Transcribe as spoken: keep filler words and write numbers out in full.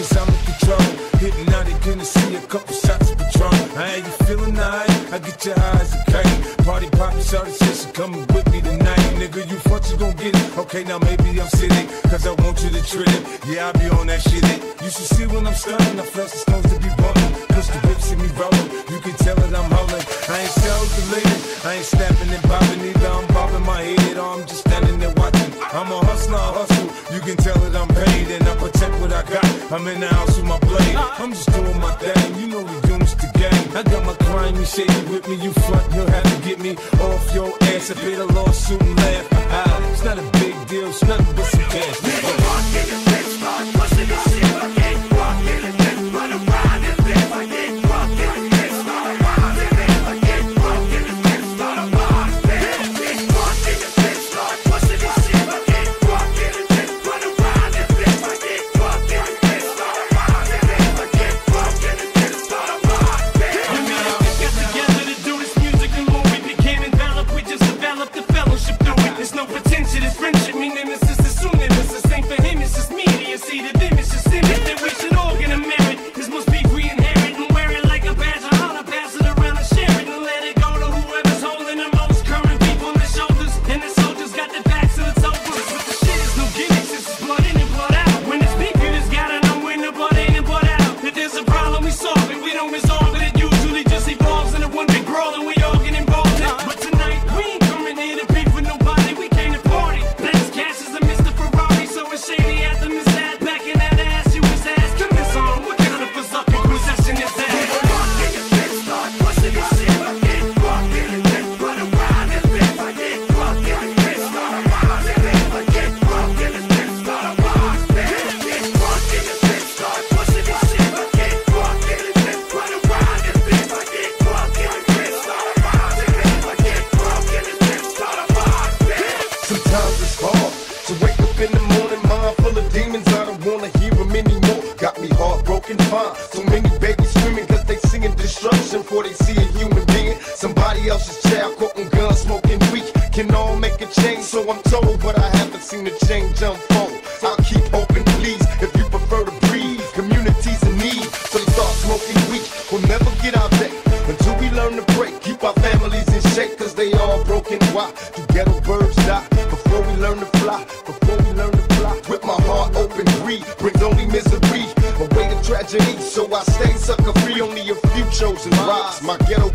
cause I'm in control. Hypnotic, gonna see a couple shots of Patron. I ain't you feeling alright? I get your eyes okay. Party poppin', shawty said she coming with me tonight. Nigga, you front, you gon' get it. Okay, now maybe I'm sitting, cause I want you to treat it. Yeah, I be on that shit. You should see when I'm stunning. I flex the stones to be bumping. Push the whip, see me rolling. You can tell that I'm holding. I ain't calculating, I ain't snapping and popping either. I'm bobbing my head or I'm just standing there watching. I'm a hustler, I hustle. You can tell that I'm paid and I protect what I got. I'm in the house with my blade. I'm just doing my thing. You know the units the game. I got my crime, you shady with me. You front, you'll have to get me off your ass. I paid a lawsuit and laugh. Ah, it's not a big deal, it's nothing but some cash. Walk in the bitch, start busting this shit. I can't walk in the bitch, run around and live. I can't walk in the bitch, start around and live. I can't walk in the bitch, start around and live. I can't walk in the bitch, start busting this shit. I can't walk in the bitch, run around and live. I can't walk in the bitch, start around and live. I can't walk in the bitch, start around and live. We got together to do this music and more. We became enveloped, we just developed the fellowship through it. There's no pretension, it's friendship, meaning this is assuming this is same for him, it's just me. And see to them, it's just image that we should all get a merit. This must be we inherit and wear it like a badge of honor. Pass it around and share it and let it go to whoever's holding the most current people on their shoulders. And the soldiers got their backs to the soldiers. But the shit is no gimmicks, this is blood in and blood out. When it's beef, you just gotta know when the blood in and blood out. If there's a problem, we solve it, we don't resolve it. It usually just evolves into one big brawl and we all get involved in. But tonight, we ain't coming here to beef with nobody, we came to party. Bless cash is a Mister Ferrari, so it's shady at the Miss Ad. Back in that ass, you was asking this on. What kind of berserker possession is that? Walk in the bitch, start busting this shit. I can't walk in the bitch, run around and live. I can't walk in the bitch, start around and live. I can't walk in the bitch, start around and live. I can't walk in the bitch, start busting this shit. I can't walk in the bitch, run around and live. I can't walk in the bitch, start around and live. I can't walk in the bitch, start around and live. Sometimes it's hard to wake up in the morning, mind full of demons. I don't wanna hear them anymore. Got me heartbroken, fine. So many babies screaming cause they singing destruction before they see a human being. Somebody else's child caught on guns, smoking weak. Can all make a change, so I'm told, but I haven't seen the change unfold. I'll keep hoping, please, if you prefer to breathe. Communities in need, so they start smoking weed. We'll never get out there until we learn to break. Keep our families in shape, cause they all broken. Why do ghetto birds die before we learn to fly? Before we learn to fly, with my heart open, greed brings only misery, away to tragedy. So I stay sucker free, only a few chosen rise. My ghetto